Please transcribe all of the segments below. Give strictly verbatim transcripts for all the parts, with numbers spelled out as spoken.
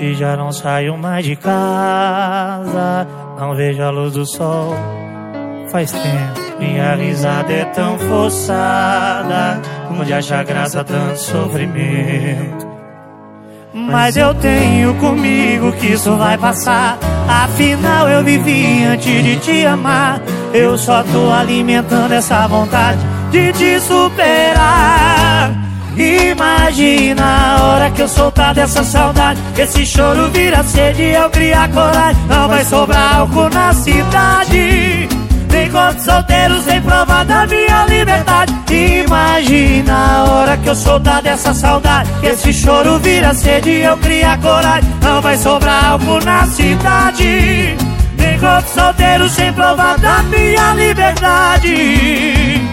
e já não saio mais de casa. Não vejo a luz do sol faz tempo. Minha risada é tão forçada, onde acha graça tanto sofrimento. Mas eu tenho comigo que isso vai passar. Afinal eu vivi antes de te amar. Eu só tô alimentando essa vontade de te superar. Imagina a hora que eu soltar dessa saudade, esse choro vira sede e eu criar coragem. Não vai sobrar álcool na cidade, nem corpo solteiro sem prova da minha liberdade. Imagina a hora que eu soltar dessa saudade, esse choro vira sede e eu criar coragem. Não vai sobrar álcool na cidade, nem corpo solteiro sem prova da minha liberdade.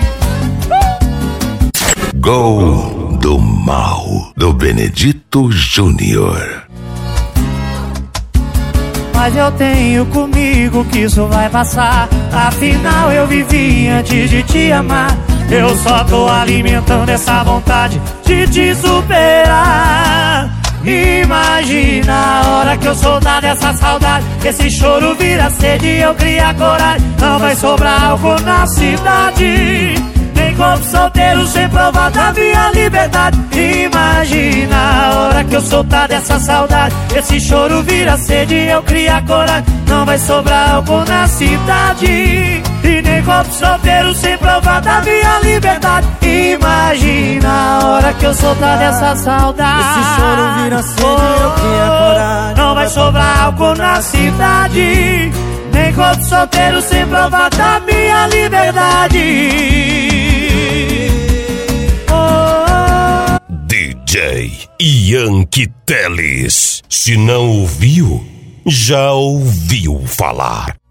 Gol do Mal, do Benedito Júnior. Mas eu tenho comigo que isso vai passar. Afinal eu vivi antes de te amar. Eu só tô alimentando essa vontade de te superar. Imagina a hora que eu soltar dessa saudade, esse choro vira sede e eu criar coragem. Não vai sobrar álcool na cidade, nem corpo solteiro sem prova da minha liberdade. Imagina a hora que eu soltar dessa saudade, esse choro vira sede e eu criar coragem. Não vai sobrar álcool na cidade, e nem corpo solteiro sem prova da minha liberdade. Imagina a hora que eu soltar dessa saudade, esse choro vira sede e eu criar coragem. Não vai sobrar álcool na cidade, nem corpo solteiro sem prova da minha liberdade. D J Yankee Teles. Se não ouviu, já ouviu falar.